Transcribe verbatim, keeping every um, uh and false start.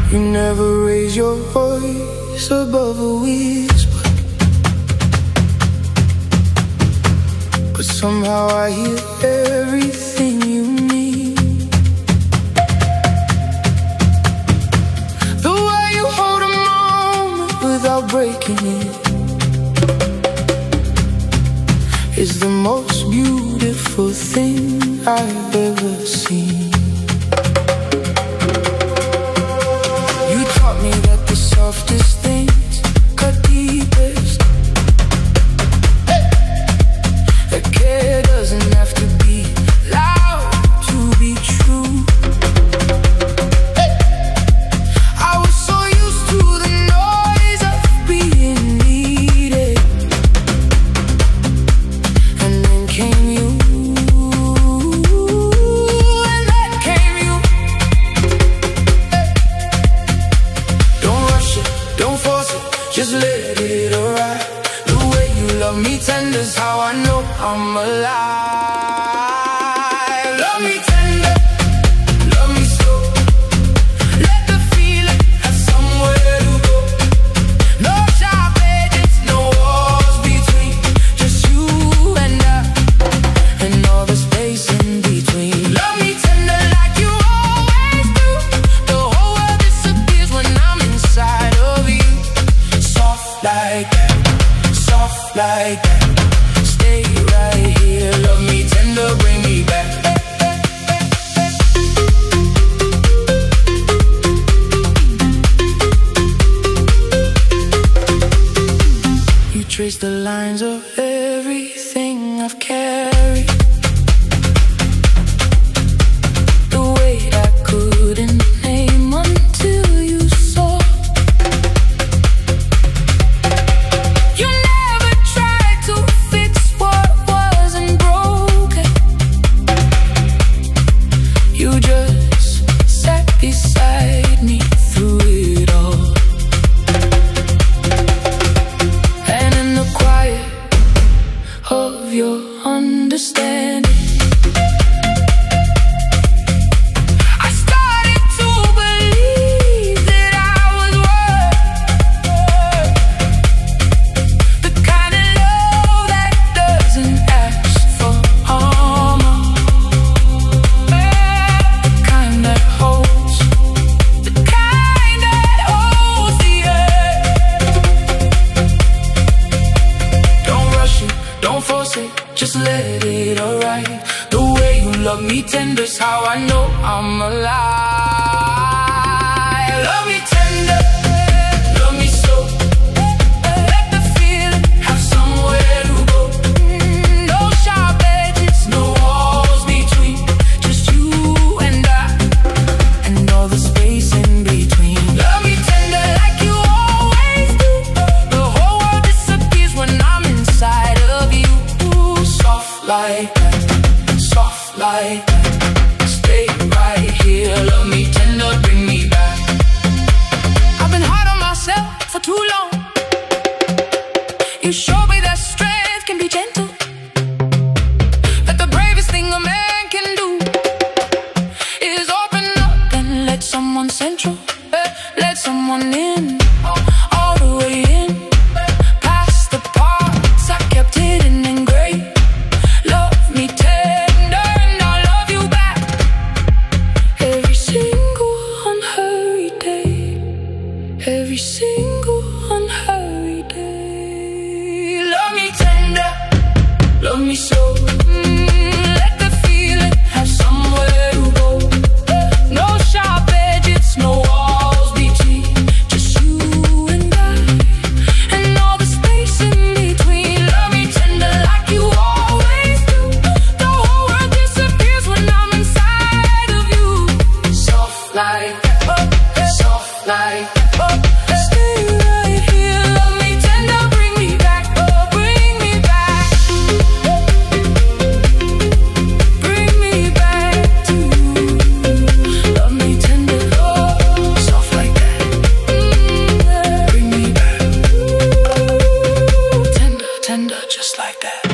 You never raise your voice above a whisper, but somehow I hear everything you need. The way you hold a moment without breaking it is the most beautiful thing I've ever seen. You taught me that the softest things cut deepest, that care doesn't have to be loud to be true. I was so used to the noise of being needed, and then came you. Just let it arrive. The way you love me tender's how I know I'm alive. Love me tender, love me slow. Let the feeling have somewhere to go. No sharp edges, no walls between. Just you and I, and all the space in between. Love me tender like you always do. The whole world disappears when I'm inside of you. Like that, soft like that. Stay right here, love me tender, bring me back. You trace the lines of everything I've carried, the weight I couldn't name until you saw. You just sat beside me through it all, and in the quiet of your understanding, I started to believe that I was worth the kind of love that doesn't ask for armor. Just let it arrive. The way you love me tender's how I know I'm alive. Love me tender, love me slow. Let the feeling have somewhere to go. No sharp edges, no walls between. Just you and I, and all the space in between. Love me tender like you always do. The whole world disappears when I'm inside of you. Soft like that, soft like that. Stay right here, love me tender, bring me back. I've been hard on myself for too long. You showed me that strength can be gentle, that the bravest thing a man can do is open up and let someone central, let someone in, all the way in. Past the parts I kept hidden in gray. Love me tender and I'll love you back. Every single unhurried day, every single unhurried day. Love me tender, love me slow. Mm, let the feeling have somewhere to go. No sharp edges, no walls between. Just you and I, and all the space in between. Love me tender like you always do. The whole world disappears when I'm inside of you. Soft like that, soft like that. Stay right here, love me tender, bring me back, bring me back, bring me back to you. Love me tender, soft like that. Bring me back, tender, tender, just like that.